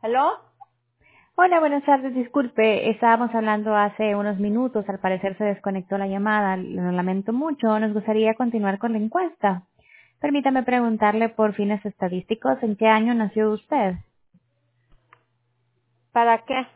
¿Aló? Hola, buenas tardes. Disculpe, estábamos hablando hace unos minutos. Al parecer se desconectó la llamada. Lo lamento mucho. Nos gustaría continuar con la encuesta. Permítame preguntarle por fines estadísticos, ¿en qué año nació usted? ¿Para qué?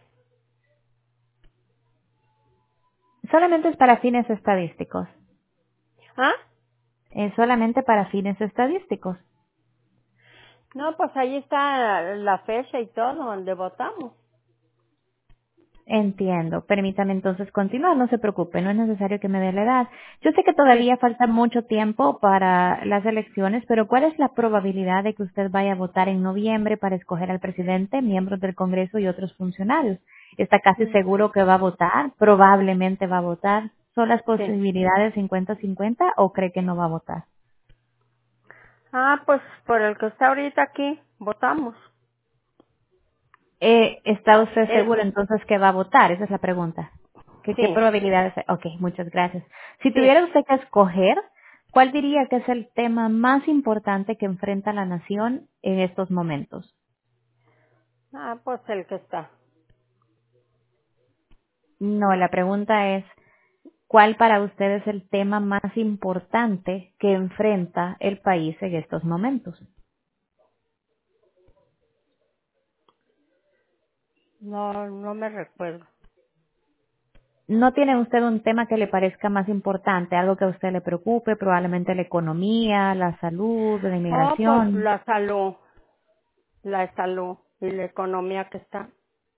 Solamente es para fines estadísticos. ¿Ah? Es solamente para fines estadísticos. No, pues ahí está la fecha y todo donde votamos. Entiendo. Permítame entonces continuar. No se preocupe, no es necesario que me dé la edad. Yo sé que Sí. todavía falta mucho tiempo para las elecciones, pero ¿cuál es la probabilidad de que usted vaya a votar en noviembre para escoger al presidente, miembros del Congreso y otros funcionarios? ¿Está casi Mm, seguro que va a votar? ¿Probablemente va a votar? ¿Son las sí. posibilidades 50-50 o cree que no va a votar? Ah, pues por el que está ahorita aquí, votamos. ¿Está usted El, seguro entonces que va a votar? Esa es la pregunta. ¿Qué sí, probabilidades hay? Ok, muchas gracias. Si sí. tuviera usted que escoger, ¿cuál diría que es el tema más importante que enfrenta la nación en estos momentos? Ah, pues el que está. No, la pregunta es, ¿cuál para usted es el tema más importante que enfrenta el país en estos momentos? No, no me recuerdo. ¿No tiene usted un tema que le parezca más importante, algo que a usted le preocupe, probablemente la economía, la salud, la Oh, pues inmigración? la salud y la economía que está.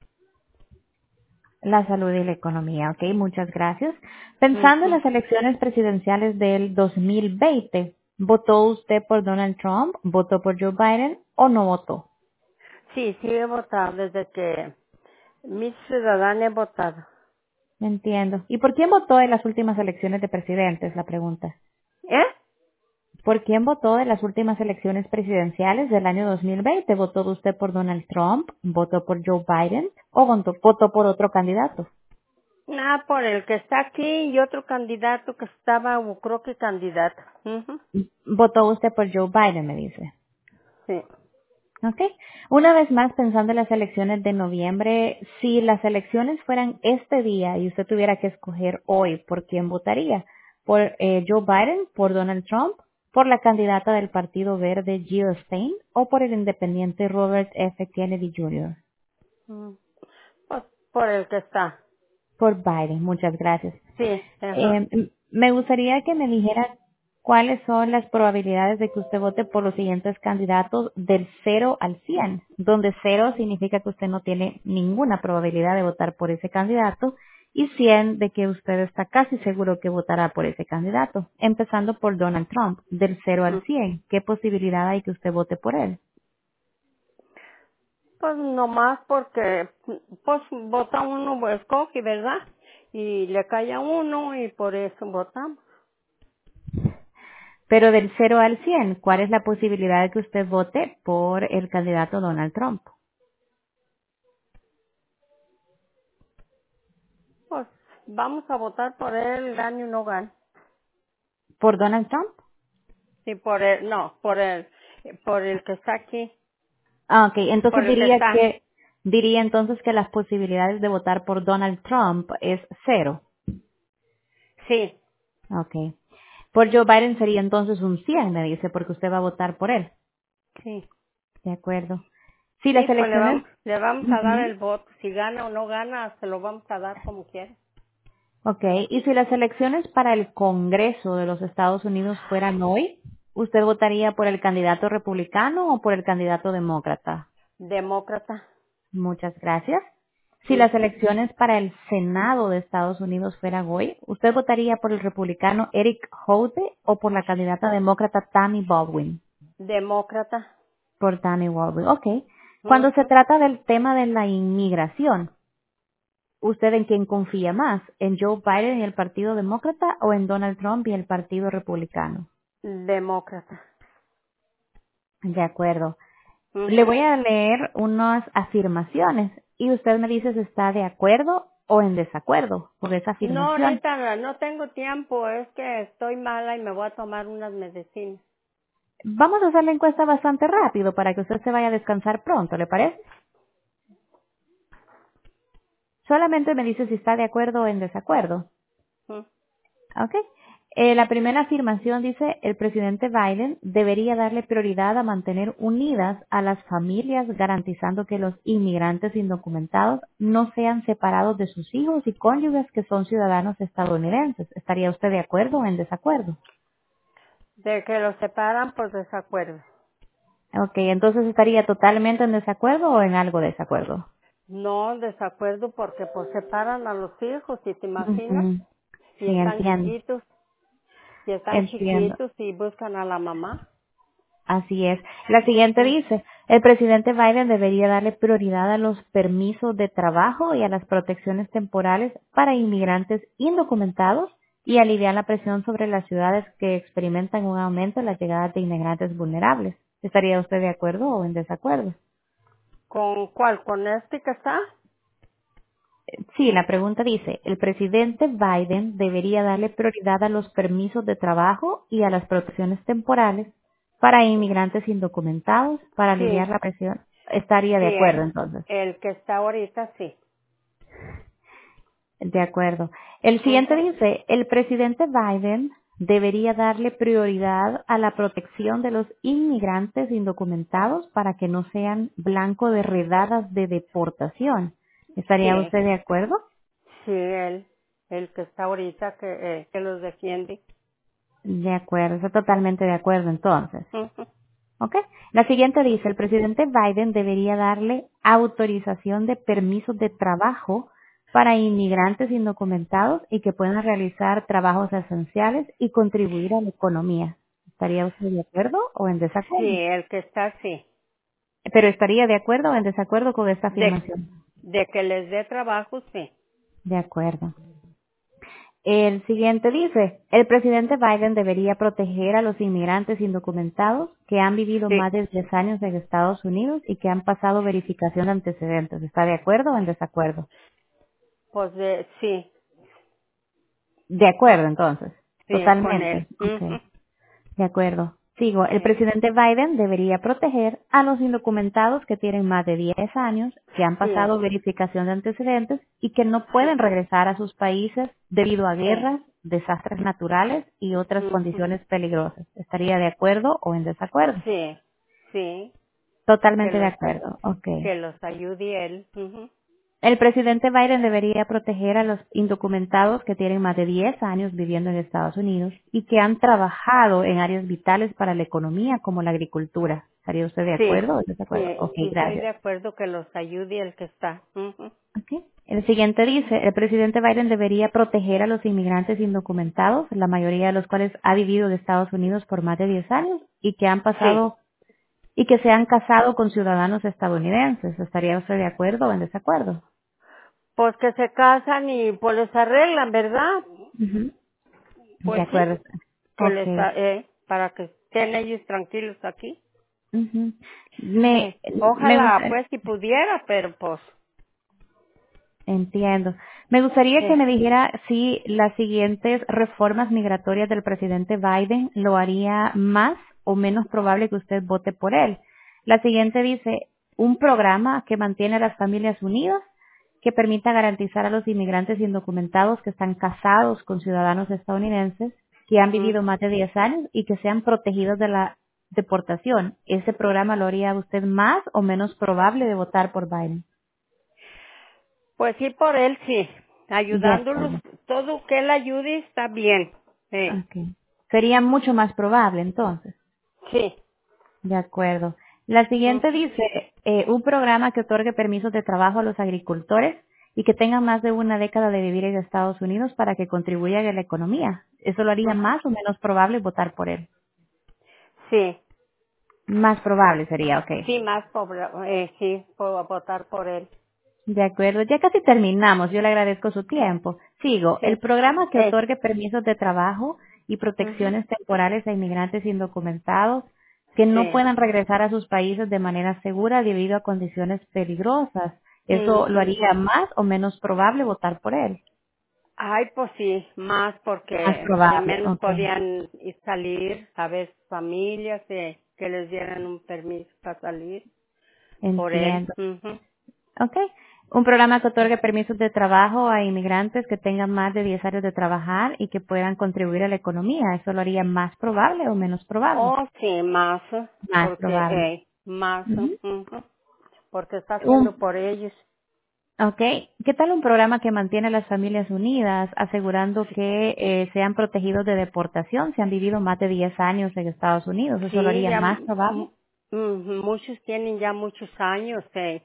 La salud y la economía, ok, muchas gracias. Pensando en Ujú. las elecciones presidenciales del 2020, ¿votó usted por Donald Trump, votó por Joe Biden o no votó? Sí, sí he votado desde que mi ciudadana he votado. Entiendo. ¿Y por quién votó en las últimas elecciones de presidente? Es la pregunta. ¿Eh? ¿Por quién votó en las últimas elecciones presidenciales del año 2020? ¿Votó usted por Donald Trump, votó por Joe Biden o votó por otro candidato? Ah, por el que está aquí y otro candidato que estaba, o creo que candidato. Ujú. Votó usted por Joe Biden, me dice. Sí. Ok. Una vez más, pensando en las elecciones de noviembre, si las elecciones fueran este día y usted tuviera que escoger hoy, ¿por quién votaría? ¿Por Joe Biden, por Donald Trump, por la candidata del Partido Verde, Jill Stein, o por el independiente Robert F. Kennedy Jr.? Mm. Pues por el que está. Por Biden, muchas gracias. Sí, ajá. Me gustaría que me dijera cuáles son las probabilidades de que usted vote por los siguientes candidatos del 0 al 100, donde 0 significa que usted no tiene ninguna probabilidad de votar por ese candidato y 100 de que usted está casi seguro que votará por ese candidato. Empezando por Donald Trump, del 0 al 100, ¿qué posibilidad hay que usted vote por él? Pues nomás porque, pues vota uno, pues, escoge, ¿verdad? Y le cae a uno y por eso votamos. Pero del 0 al 100, ¿cuál es la posibilidad de que usted vote por el candidato Donald Trump? Pues vamos a votar por él, gane o no gane. ¿Por Donald Trump? Sí, no, por el que está aquí, Ah, ok. por Entonces el que está. diría entonces que las posibilidades de votar por Donald Trump es 0. Sí, Ok. Por Joe Biden sería entonces un 100, me dice, porque usted va a votar por él. sí. De acuerdo. Si las Sí, pues elecciones, le vamos a dar ujú. el voto. Si gana o no gana, se lo vamos a dar como quiera. Ok. Y si las elecciones para el Congreso de los Estados Unidos fueran hoy, ¿usted votaría por el candidato republicano o por el candidato demócrata? Demócrata. Muchas gracias. Si las Ujú. elecciones para el Senado de Estados Unidos fueran hoy, ¿usted votaría por el republicano Eric Holte o por la candidata demócrata Tammy Baldwin? Demócrata. Por Tammy Baldwin, ok. Cuando se Ujú. trata del tema de la inmigración, ¿usted en quién confía más? ¿En Joe Biden y el Partido Demócrata o en Donald Trump y el Partido Republicano? Demócrata. De acuerdo. Le Ujú. voy a leer unas afirmaciones y usted me dice si está de acuerdo o en desacuerdo con esa No, afirmación. ahorita no tengo tiempo, es que estoy mala y me voy a tomar unas medicinas. Vamos a hacer la encuesta bastante rápido para que usted se vaya a descansar pronto, ¿le parece? solamente me dice si está de acuerdo o en desacuerdo. Ujú. ¿Ok? La primera afirmación dice, el presidente Biden debería darle prioridad a mantener unidas a las familias, garantizando que los inmigrantes indocumentados no sean separados de sus hijos y cónyuges que son ciudadanos estadounidenses. ¿Estaría usted de acuerdo o en desacuerdo? De que los separan por desacuerdo. Ok, entonces estaría totalmente en desacuerdo o en algo desacuerdo. No, desacuerdo porque pues separan a los hijos, ¿y te imaginas? Ujú. Y Sí, están entiendo, chiquitos, entiendo. y buscan a la mamá. Así es. La siguiente Mm. dice, el presidente Biden debería darle prioridad a los permisos de trabajo y a las protecciones temporales para inmigrantes indocumentados y aliviar la presión sobre las ciudades que experimentan un aumento en las llegadas de inmigrantes vulnerables. ¿Estaría usted de acuerdo o en desacuerdo? ¿Con cuál? ¿Con este que está? Sí, la pregunta dice, el presidente Biden debería darle prioridad a los permisos de trabajo y a las protecciones temporales para inmigrantes indocumentados para aliviar Sí, la presión. Estaría sí, de acuerdo entonces. el que está ahorita sí. De acuerdo. El siguiente Ujú. dice, el presidente Biden debería darle prioridad a la protección de los inmigrantes indocumentados para que no sean blanco de redadas de deportación. ¿Estaría Sí, usted de acuerdo? sí, el que está ahorita que los defiende. De acuerdo, estoy totalmente de acuerdo entonces. Ujú. ¿Ok? La siguiente dice, el presidente Biden debería darle autorización de permisos de trabajo para inmigrantes indocumentados y que puedan realizar trabajos esenciales y contribuir a la economía. ¿Estaría usted de acuerdo o en Sí, desacuerdo? el que está sí. Pero estaría de acuerdo o en desacuerdo con esta De, afirmación. de que les dé trabajo, sí. De acuerdo. El siguiente dice, el presidente Biden debería proteger a los inmigrantes indocumentados que han vivido Sí, más de 10 años en Estados Unidos y que han pasado verificación de antecedentes. ¿Está de acuerdo o en desacuerdo? pues sí, De acuerdo, entonces. sí, con él. Totalmente. Ujú. Ok. De acuerdo. Sigo. El Sí, presidente Biden debería proteger a los indocumentados que tienen más de 10 años, que han sí, pasado verificación de antecedentes y que no sí, pueden regresar a sus países debido a sí. guerras, desastres naturales y otras Ujú. condiciones peligrosas. ¿Estaría de acuerdo o en desacuerdo? Sí, sí, que Totalmente de los, acuerdo. Ok. que los ayude él. Ujú. El presidente Biden debería proteger a los indocumentados que tienen más de 10 años viviendo en Estados Unidos y que han trabajado en áreas vitales para la economía como la agricultura. ¿Estaría usted de Sí, acuerdo o en desacuerdo? sí, Ok, y estoy gracias. de acuerdo que los ayude el que está. Ujú. Ok. El siguiente dice, el presidente Biden debería proteger a los inmigrantes indocumentados, la mayoría de los cuales ha vivido en Estados Unidos por más de 10 años y que han Sí, pasado y que se han casado con ciudadanos estadounidenses. ¿Estaría usted de acuerdo o en desacuerdo? pues que se casan y pues les arreglan, ¿verdad? Ujú. De Pues sí, acuerdo. que Ok. para que estén ellos tranquilos aquí. Ujú. Me Ojalá, gusta, pues, si pudiera, pero pues, entiendo. Me gustaría que eh, me dijera si las siguientes reformas migratorias del presidente Biden lo haría más o menos probable que usted vote por él. La siguiente dice, un programa que mantiene a las familias unidas, que permita garantizar a los inmigrantes indocumentados que están casados con ciudadanos estadounidenses, que han mm, vivido más de 10 años y que sean protegidos de la deportación. ¿Ese programa lo haría usted más o menos probable de votar por Biden? pues sí, por él sí, De ayudándolos, acuerdo. todo que él ayude está bien. Okay. Sería mucho más probable entonces. Sí, De acuerdo. La mm, siguiente dice, un programa que otorgue permisos de trabajo a los agricultores y que tengan más de una década de vivir en Estados Unidos para que contribuyan a la economía. ¿Eso lo haría mm, más o menos probable votar por él? sí, Más probable sería, ok. sí, más pobre, sí, puedo votar por él. De acuerdo, ya casi terminamos. Yo le agradezco su tiempo. Sigo. El Sí, programa que eh, otorgue permisos de trabajo y ujú, protecciones temporales a inmigrantes indocumentados que no sí, puedan regresar a sus países de manera segura debido a condiciones peligrosas. ¿Eso lo ujú. haría más o menos probable votar por él? Ay, pues sí, más Más porque ya probable, menos ok. podían ir salir a ver familias que les dieran un permiso para salir por él. Entiendo. Ujú. Ok. Un programa que otorgue permisos de trabajo a inmigrantes que tengan más de 10 años de trabajar y que puedan contribuir a la economía. ¿Eso lo haría más probable o menos probable? Oh, sí, más, Más porque, probable. más, Ujú. porque está Un haciendo por ellos. Ok, ¿qué tal un programa que mantiene a las familias unidas, asegurando que sean protegidos de deportación si han vivido más de 10 años en Estados Unidos? ¿Eso lo Sí, haría ya más probable? muchos tienen ya muchos años,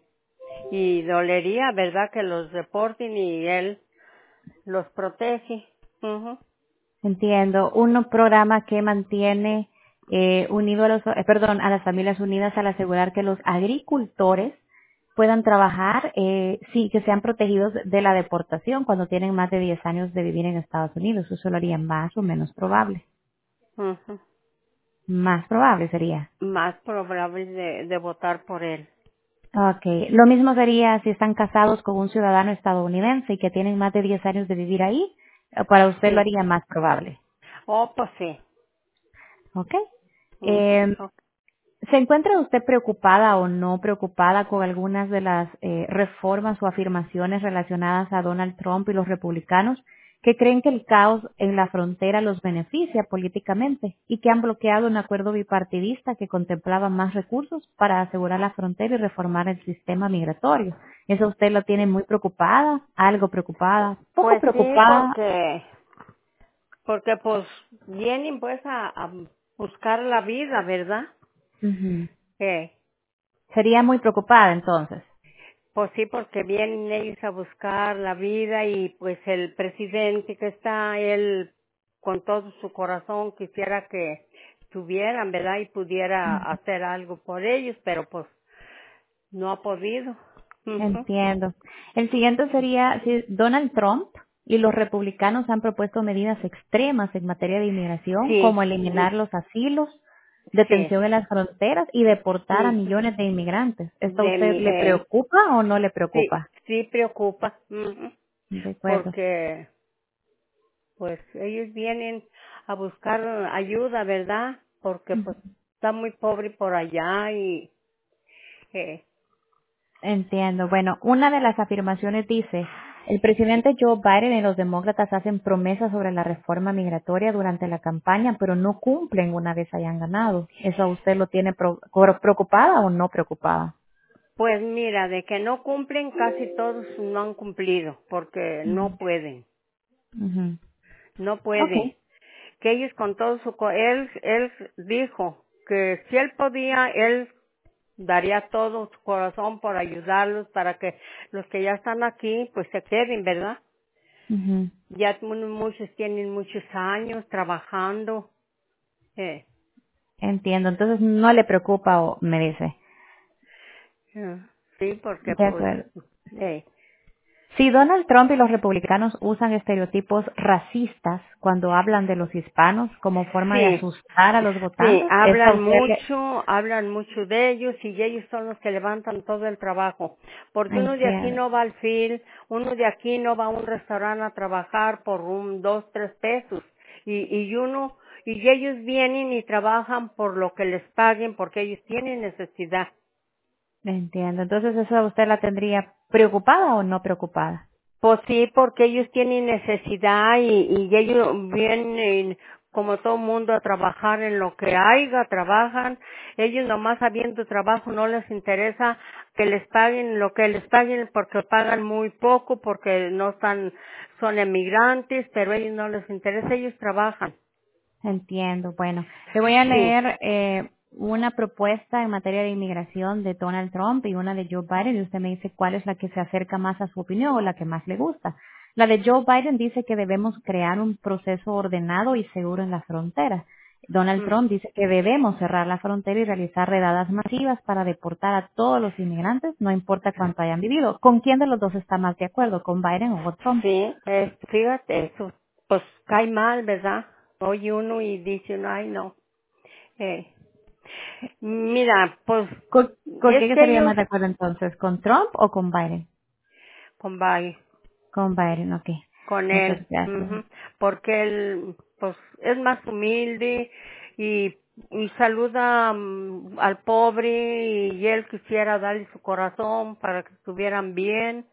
y dolería, ¿verdad? Que los deporten y él los protege. Ujú. Entiendo. Un programa que mantiene unido a a las familias unidas al asegurar que los agricultores puedan trabajar, sí, que sean protegidos de la deportación cuando tienen más de 10 años de vivir en Estados Unidos. ¿Eso lo haría más o menos probable? Ujú. Más probable sería. Más probable de votar por él. Okay. Lo mismo sería si están casados con un ciudadano estadounidense y que tienen más de 10 años de vivir ahí, para usted lo Sí. haría más probable. Oh, pues sí. Okay. Ujú. Eh, ¿Se encuentra usted preocupada o no preocupada con algunas de las reformas o afirmaciones relacionadas a Donald Trump y los republicanos que creen que el caos en la frontera los beneficia políticamente y que han bloqueado un acuerdo bipartidista que contemplaba más recursos para asegurar la frontera y reformar el sistema migratorio? ¿Eso usted lo tiene muy preocupada? ¿Algo preocupada? ¿Poco Pues sí, preocupada? porque pues vienen pues a buscar la vida, ¿verdad? Ujú. Eh, Sería muy preocupada entonces. Pues sí, porque vienen ellos a buscar la vida y pues el presidente que está, él con todo su corazón quisiera que tuvieran, ¿verdad? Y pudiera hacer algo por ellos, pero pues no ha podido. Ujú. Entiendo. El siguiente sería si Donald Trump y los republicanos han propuesto medidas extremas en materia de inmigración, Sí, como eliminar los asilos, sí. detención en las fronteras y deportar a Ujú. millones de inmigrantes. ¿Esto a De usted mi, le preocupa o no le sí, preocupa? sí preocupa. Ujú. De acuerdo. Porque pues ellos vienen a buscar ayuda, ¿verdad? Porque pues está muy pobre por allá y eh, Entiendo. Bueno, una de las afirmaciones dice, el presidente Joe Biden y los demócratas hacen promesas sobre la reforma migratoria durante la campaña, pero no cumplen una vez hayan ganado. ¿Eso a usted lo tiene preocupada o no preocupada? pues mira, de que no cumplen, casi todos no han cumplido, porque no pueden, Ujú. no Okay. puede. Que ellos con todo él dijo que si él podía, él daría todo su corazón por ayudarlos para que los que ya están aquí, pues se queden, ¿verdad? Ujú. Ya muchos tienen muchos años trabajando. Eh, Entiendo. Entonces no le preocupa o me dice. sí, porque De pues, acuerdo. eh, Si Donald Trump y los republicanos usan estereotipos racistas cuando hablan de los hispanos como forma de sí, asustar a los sí, votantes, ¿eso a usted hablan mucho de ellos y ellos son los que levantan todo el trabajo. Porque uno de aquí entiendo? no va al field, uno de aquí no va a un restaurante a trabajar por 2, 3 pesos. Y ellos vienen y trabajan por lo que les paguen porque ellos tienen necesidad. Entiendo. Entonces, ¿eso a usted la tendría preocupada o no preocupada? Pues sí, porque ellos tienen necesidad y ellos vienen como todo mundo a trabajar en lo que haya, trabajan. Ellos nomás habiendo trabajo no les interesa que les paguen lo que les paguen porque pagan muy poco, porque no están, son emigrantes, pero a ellos no les interesa, ellos trabajan. Entiendo. Bueno, le voy a Sí, leer una propuesta en materia de inmigración de Donald Trump y una de Joe Biden y usted me dice cuál es la que se acerca más a su opinión o la que más le gusta. La de Joe Biden dice que debemos crear un proceso ordenado y seguro en la frontera. Donald mm, Trump dice que debemos cerrar la frontera y realizar redadas masivas para deportar a todos los inmigrantes, no importa cuánto hayan vivido. ¿Con quién de los dos está más de acuerdo? ¿Con Biden o con Trump? sí, fíjate eso, pues cae mal, ¿verdad? Oye uno y dice uno, ay no. Eh, Mira, pues ¿Con es quién que estaría ellos más de acuerdo entonces? ¿Con Trump o con Biden? con Con Biden, ok. con Muchas él, gracias. porque él pues es más humilde y, y saluda al pobre y él quisiera darle su corazón para que estuvieran bien.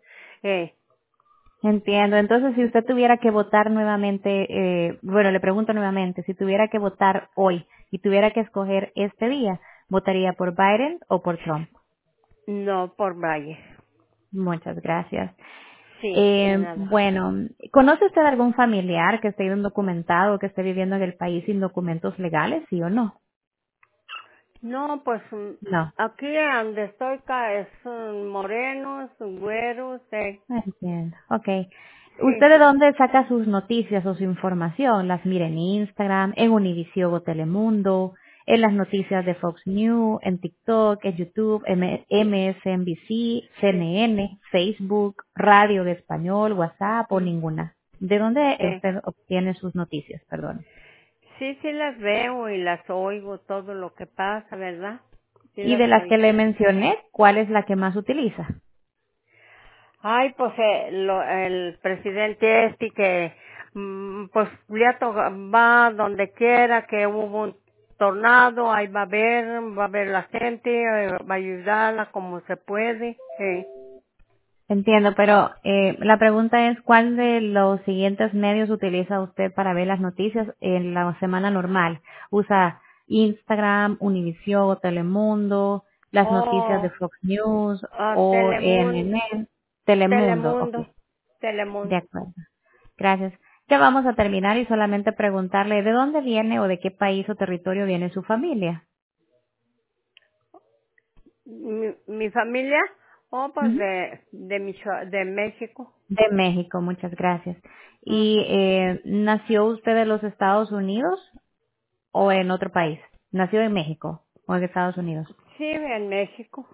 Eh, Entiendo. Entonces, si usted tuviera que votar nuevamente, bueno, le pregunto nuevamente, si tuviera que votar hoy y tuviera que escoger este día, ¿votaría por Biden o por Trump? no por Valle. Muchas gracias. Sí, de nada. Bueno, ¿conoce usted algún familiar que esté indocumentado, que esté viviendo en el país sin documentos legales, sí o no? No, pues No. aquí donde estoy es morenos, güeros, Entiendo. Okay. sí. ¿Usted de dónde saca sus noticias o su información? ¿Las mira en Instagram, en Univision o Telemundo, en las noticias de Fox News, en TikTok, en YouTube, MSNBC, Sí, CNN, Facebook, radio de español, WhatsApp o ninguna? ¿De dónde sí. usted obtiene sus noticias? Perdón. Sí, sí las veo y las oigo, todo lo que pasa, ¿verdad? Sí Y las de las que oigo. le mencioné, ¿cuál es la que más utiliza? Ay, pues el presidente que pues ya va donde quiera que hubo un tornado, ahí va a ver la gente, va a ayudarla como se puede. Sí. Entiendo, pero la pregunta es, ¿cuál de los siguientes medios utiliza usted para ver las noticias en la semana normal? ¿Usa Instagram, Univision, Telemundo, las noticias de Oh, Fox News o Telemundo, CNN? Telemundo, ok, Telemundo, de Telemundo. acuerdo. Gracias. Ya vamos a terminar y solamente preguntarle de dónde viene o de qué país o territorio viene su familia. Mi familia, oh, pues Ujú. de México. De México, muchas gracias. ¿Y Ujú. nació usted en los Estados Unidos o en otro país? ¿Nació en México o en Estados Unidos? Sí, en México.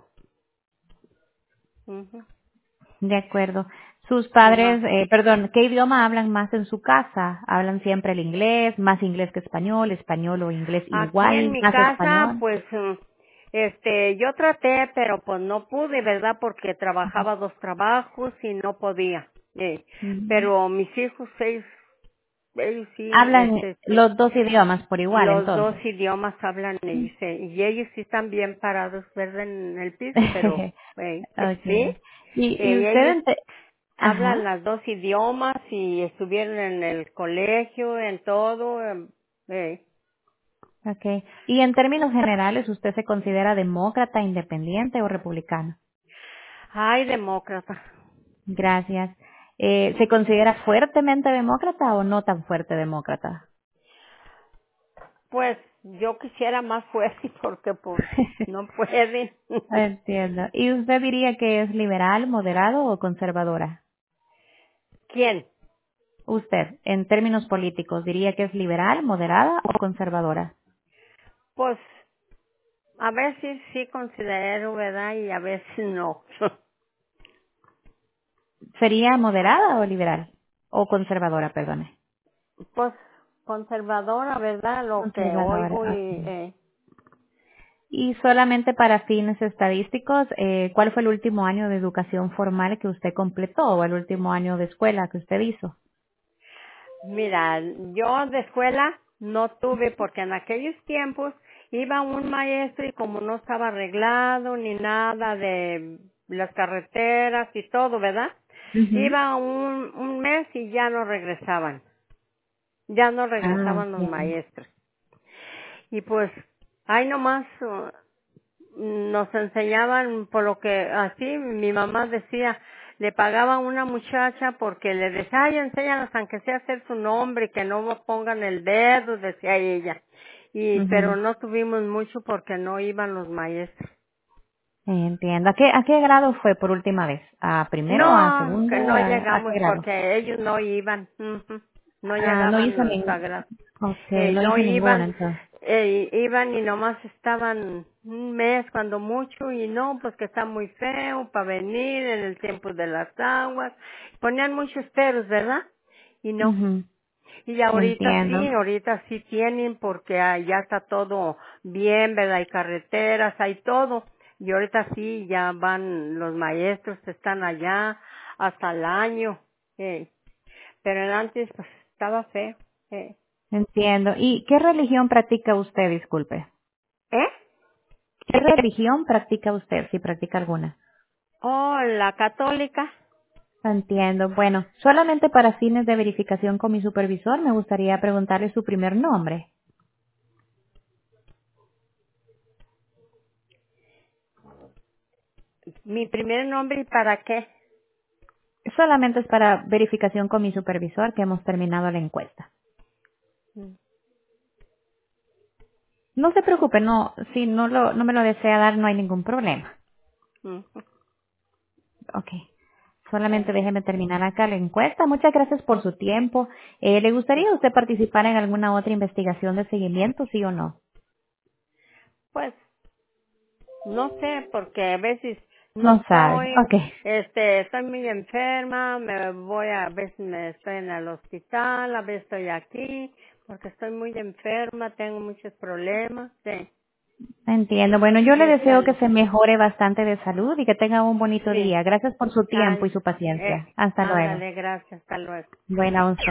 Ujú. De acuerdo. Sus Ajá. padres, perdón, ¿qué idioma hablan más en su casa? ¿Hablan siempre el inglés, más inglés que español, español o inglés Aquí en igual, mi más casa, español? pues, yo traté, pero pues no pude, ¿verdad? Porque trabajaba dos trabajos y no podía. Ujú. Pero mis hijos, ellos sí, Hablan los dos idiomas por igual, los dos entonces. idiomas hablan ellos, y ellos sí están bien parados, ¿verdad? En el piso, pero, sí, Okay. Y usted, ellos hablan ajá. las dos idiomas y estuvieron en el colegio, en todo, eh. Okay. Y en términos generales, ¿usted se considera demócrata, independiente o republicano? Ay, demócrata. Gracias. ¿Se considera fuertemente demócrata o no tan fuerte demócrata? Pues yo quisiera más fuerte porque pues no pueden. Entiendo. ¿Y usted diría que es liberal, moderado o conservadora? ¿Quién? Usted, en términos políticos, ¿diría que es liberal, moderada o conservadora? Pues a veces sí considero, ¿verdad? Y a veces no. ¿Sería moderada o liberal? O conservadora, perdone. Pues conservadora, ¿verdad? Lo que Conservadora, oigo y ok. Y solamente para fines estadísticos, ¿cuál fue el último año de educación formal que usted completó o el último año de escuela que usted hizo? mira, yo de escuela no tuve porque en aquellos tiempos iba un maestro y como no estaba arreglado ni nada de las carreteras y todo, ¿verdad? Ujú. Iba un mes y ya no Ah, regresaban los entiendo. maestros. Y pues, ahí nomás nos enseñaban por lo que así mi mamá decía, le pagaban una muchacha porque le decía, ay, enséñanos aunque sea hacer su nombre y que no pongan el dedo, decía ella. Pero Ujú. no tuvimos mucho porque no iban los maestros. Entiendo. ¿A qué grado fue por última vez? ¿A primero, a No, que segundo, no a qué llegamos grado? porque ellos no iban, no Ah, no llegaban hizo los ningún, sagrados. okay, no No hizo ninguna iban, entonces. iban y nomás estaban un mes cuando mucho y no, pues que está muy feo para venir en el tiempo de las aguas. Ponían muchos peros, ¿verdad? Y no. Ujú. Y Entiendo. ahorita sí tienen porque ya está todo bien, ¿verdad? Hay carreteras, hay todo. Y ahorita sí ya van los maestros, están allá hasta el año. Pero antes pues estaba feo. Eh. Entiendo. ¿Y qué religión practica usted, disculpe? ¿Eh? ¿Qué religión practica usted, si practica alguna? Oh, la católica. Entiendo. Bueno, solamente para fines de verificación con mi supervisor me gustaría preguntarle su primer nombre. Mi primer nombre y para qué. Solamente es para verificación con mi supervisor que hemos terminado la encuesta. Mm, No se preocupe, no, si no me lo desea dar, no hay ningún problema. mm. Ok. Solamente déjeme terminar acá la encuesta. Muchas gracias por su tiempo. ¿Le gustaría a usted participar en alguna otra investigación de seguimiento, sí o no? Pues no sé, porque a veces no No sabe. estoy, Ok. estoy muy enferma, a veces me estoy en el hospital, a veces estoy aquí, porque estoy muy enferma, tengo muchos problemas, sí, Entiendo. Bueno, yo le de deseo que salud. se mejore bastante de salud y que tenga un bonito Sí, día. Gracias por su tiempo y Ay, su paciencia. Hasta luego. ándale, gracias, hasta luego. Buena once.